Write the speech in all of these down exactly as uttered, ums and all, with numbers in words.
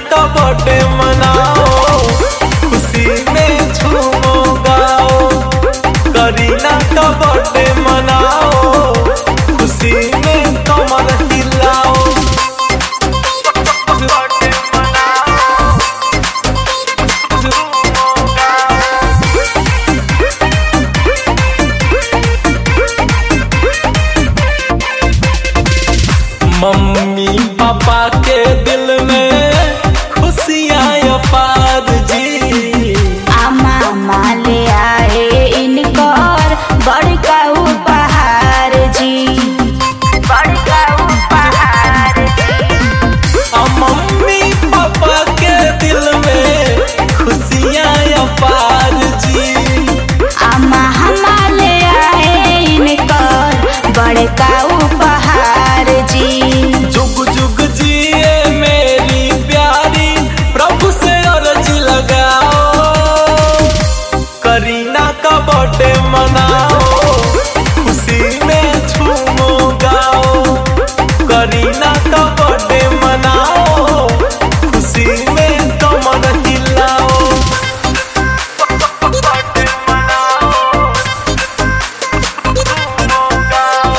का बर्थडे मनाओ, खुशी में झूमो गाओ। करीना का बर्थडे मनाओ, खुशी में कमर हिलाओ। मम्मी पापा के दिल में खुशियाँ अपार जी। आमा माले आए इनकर बड़का उपहार जी, बड़का उपहार जी। मम्मी पापा के दिल में खुशियाँ अपार जी। आमा हमारे आए इनकर बड़का उपहार जी। जुग जुग जिए मेरी प्यारी, प्रभु से अर्ज लगाओ। करीना का बर्थडे मनाओ, खुशी में झूमो गाओ। करीना का बर्थडे मनाओ, खुशी में कमर हिलाओ। बर्थडे मनाओ, झूमो गाओ।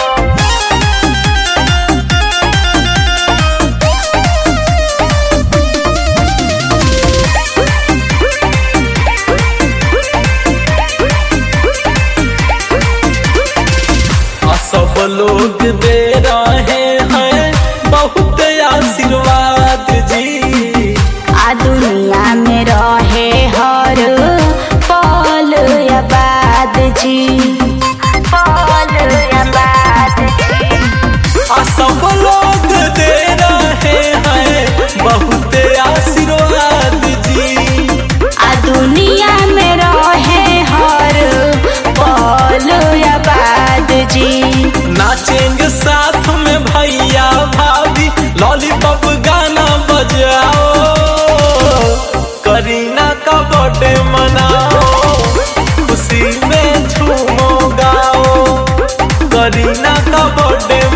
सब लोग दे रहे हैं बहुत आशीर्वाद जी। आ दुनिया में रहे हर पल आबाद जी, पल आबाद जी। आ सब लोग दे रहे हैं बहुत आशीर्वाद जी। आ दुनिया में रहे हर पल आबाद जी। नाचेंगे साथ में भैया भाभी, लॉलीपॉप गाना बजाओ। करीना का बर्थडे मनाओ, खुशी में झूमो गाओ। करीना का बर्थडे